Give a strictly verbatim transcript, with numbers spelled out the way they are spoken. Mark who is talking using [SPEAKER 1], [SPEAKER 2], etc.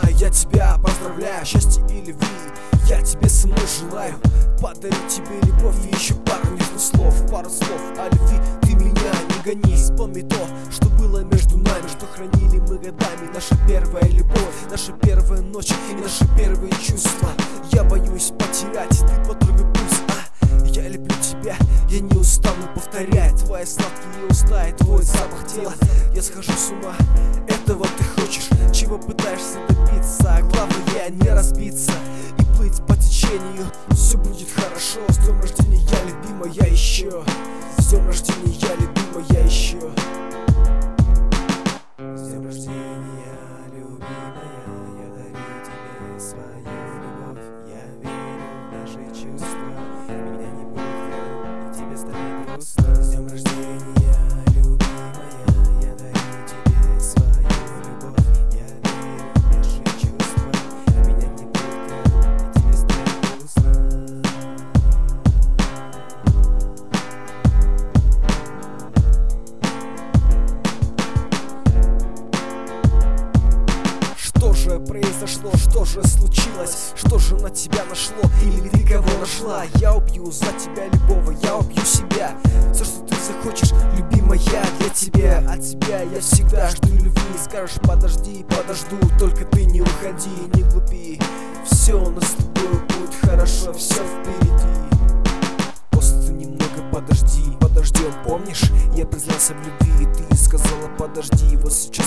[SPEAKER 1] я тебя поздравляю. Счастья и любви я тебе со мной желаю. Подарить тебе любовь и еще пару нежных слов. Пару слов о любви, ты меня не гони. Вспомни то, что было между нами, что хранили мы годами. Наша первая любовь, наша первая ночь и наши первые чувства. Я боюсь потерять, ты потрогай пульс, а я люблю тебя, я не устану повторять твои сладкие уста и твой запах тела. Я схожу с ума, этого ты хочешь, чего пытаешься добиться. Главное не разбиться и плыть по течению. Все будет хорошо. С днем рождения, я любимая, еще. С днем рождения, я любимая, еще. С днем рождения, любимая, я дарю тебе свою любовь. Я верю в наши чувства, меня не будет, и тебе станет грустно. С днем рождения, любимая, я дарю тебе свою любовь. Я верю в наши чувства, меня не будет, и тебе станет грустно. Что же произошло, что же случилось, что же на тебя нашло, или ты кого нашла? Я убью за тебя любого, я убью себя. Все, что ты захочешь, любимая, для тебя. От тебя я всегда жду любви. Скажешь подожди, подожду, только ты не уходи, не глупи. Все у нас с тобой будет хорошо, все впереди. Просто немного подожди, подождем, помнишь? Я признался в любви, и ты сказала подожди. Вот сейчас